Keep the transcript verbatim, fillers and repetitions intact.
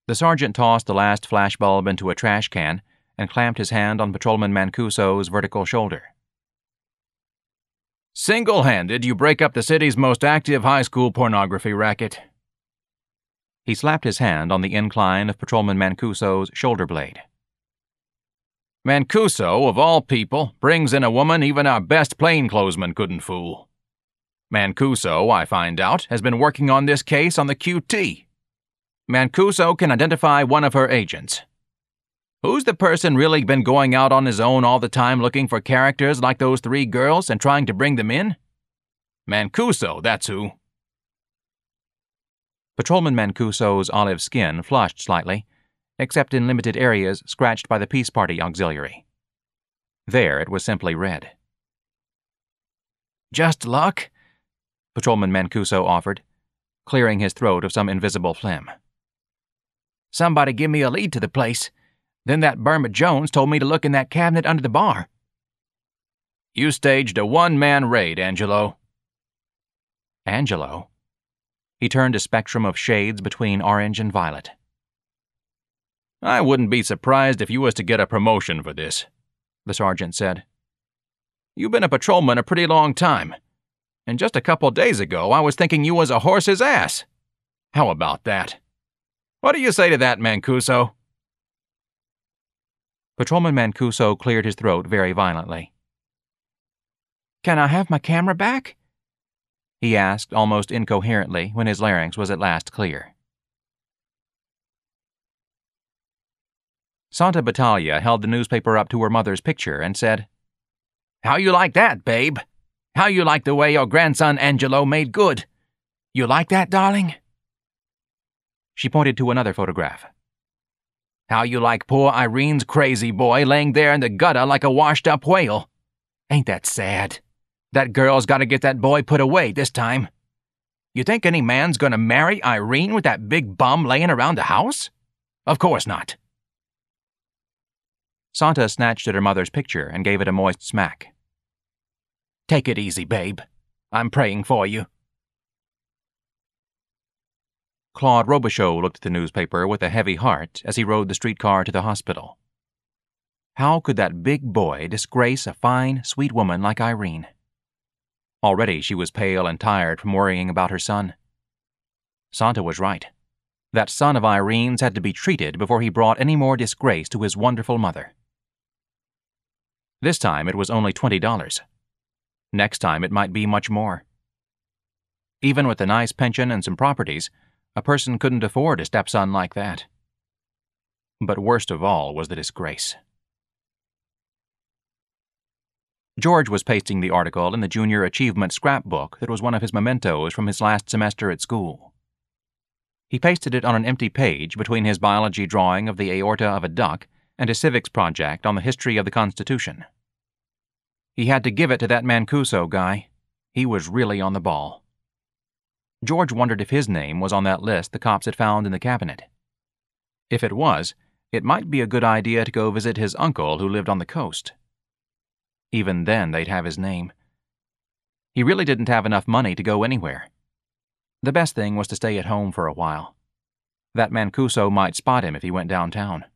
The sergeant tossed the last flashbulb into a trash can and clamped his hand on Patrolman Mancuso's vertical shoulder. "Single-handed, you break up the city's most active high school pornography racket." He slapped his hand on the incline of Patrolman Mancuso's shoulder blade. "Mancuso, of all people, brings in a woman even our best plainclothesman couldn't fool. Mancuso, I find out, has been working on this case on the Q T. Mancuso can identify one of her agents. Who's the person really been going out on his own all the time looking for characters like those three girls and trying to bring them in? Mancuso, that's who." Patrolman Mancuso's olive skin flushed slightly, except in limited areas scratched by the Peace Party auxiliary. There it was simply red. "Just luck?" Patrolman Mancuso offered, clearing his throat of some invisible phlegm. "Somebody give me a lead to the place. Then that Burma Jones told me to look in that cabinet under the bar." "You staged a one-man raid, Angelo." Angelo? He turned a spectrum of shades between orange and violet. "I wouldn't be surprised if you was to get a promotion for this," the sergeant said. "You've been a patrolman a pretty long time, and just a couple days ago I was thinking you was a horse's ass. How about that? What do you say to that, Mancuso?" Patrolman Mancuso cleared his throat very violently. "Can I have my camera back?" he asked almost incoherently when his larynx was at last clear. Santa Battaglia held the newspaper up to her mother's picture and said, "How you like that, babe? How you like the way your grandson Angelo made good? You like that, darling?" She pointed to another photograph. "How you like poor Irene's crazy boy laying there in the gutter like a washed-up whale? Ain't that sad? That girl's got to get that boy put away this time. You think any man's going to marry Irene with that big bum laying around the house? Of course not." Santa snatched at her mother's picture and gave it a moist smack. "Take it easy, babe. I'm praying for you." Claude Robichaud looked at the newspaper with a heavy heart as he rode the streetcar to the hospital. How could that big boy disgrace a fine, sweet woman like Irene? Already she was pale and tired from worrying about her son. Santa was right. That son of Irene's had to be treated before he brought any more disgrace to his wonderful mother. This time it was only twenty dollars. Next time it might be much more. Even with a nice pension and some properties, a person couldn't afford a stepson like that. But worst of all was the disgrace. George was pasting the article in the junior achievement scrapbook that was one of his mementos from his last semester at school. He pasted it on an empty page between his biology drawing of the aorta of a duck and his civics project on the history of the Constitution. He had to give it to that Mancuso guy. He was really on the ball. George wondered if his name was on that list the cops had found in the cabinet. If it was, it might be a good idea to go visit his uncle who lived on the coast. Even then they'd have his name. He really didn't have enough money to go anywhere. The best thing was to stay at home for a while. That Mancuso might spot him if he went downtown.